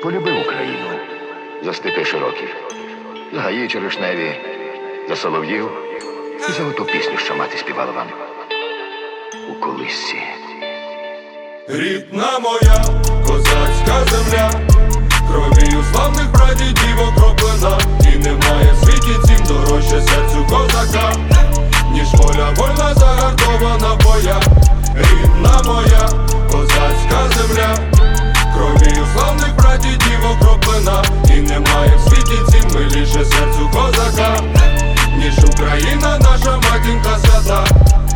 полюбив Україну за степи широкі, за гаї черешневі, за солов'їв і за оту пісню, що мати співала вам у колисці. Рідна моя козацька земля, кров'ю славних прадідів окроплена, і немає в світі цім дорожче серцю козака, ніж воля вольна загартована в боях. Рідна моя козацька земля, кров'ю славних прадідів окроплена, і немає в світі цім миліше серцю козака, ніж Україна, наша матінка свята.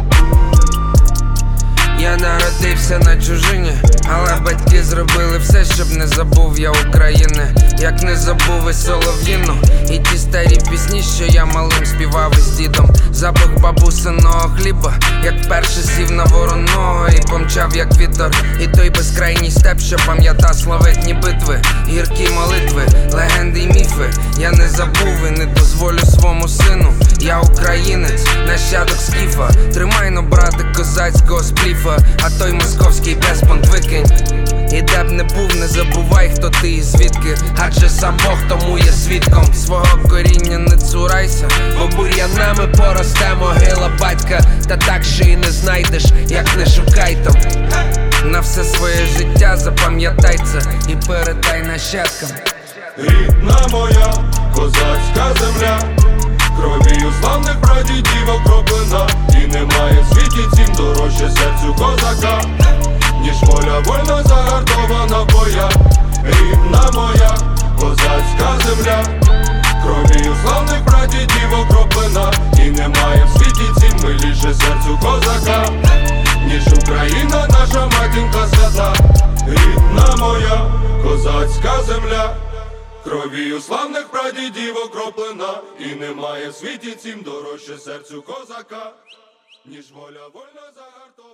Я народився на чужині, але батьки зробили все, щоб не забув я України. Як не забув і солов'їну, і ті старі пісні, що я малим співав із дідом. Запах бабусиного хліба, як вперше сів на вороного і помчав як вітер. І той безкрайній степ, що пам'ята славетні битви, гіркі молитви, легенди й міфи. Я не забув і не дозволю свому сину. Я українець, нащадок скіфа. Тримай, но, брате, козацького спліфа, а той московський безпонт викинь. І де б не був, не забувай, хто ти і звідки, адже сам Бог тому є свідком. Свого коріння не цурайся, бо бур'янами поросте могила батька. Та так ще й не знайдеш, як не шукай там. На все своє життя запам'ятай це і передай нащадкам. Рідна моя козацька земля, кров'ю славних прадідів окроплена, і немає в світі цім дорожче серцю козака, ніж воля вольна загартована в боях. Рідна моя козацька земля, кров'ю славних прадідів окроплена, і немає в світі цім миліше серцю козака, ніж Україна, наша матінка свята. Рідна моя козацька земля, кров'ю славних прадідів окроплена, і немає в світі цім дорожче серцю козака, ніж воля вольна загартована.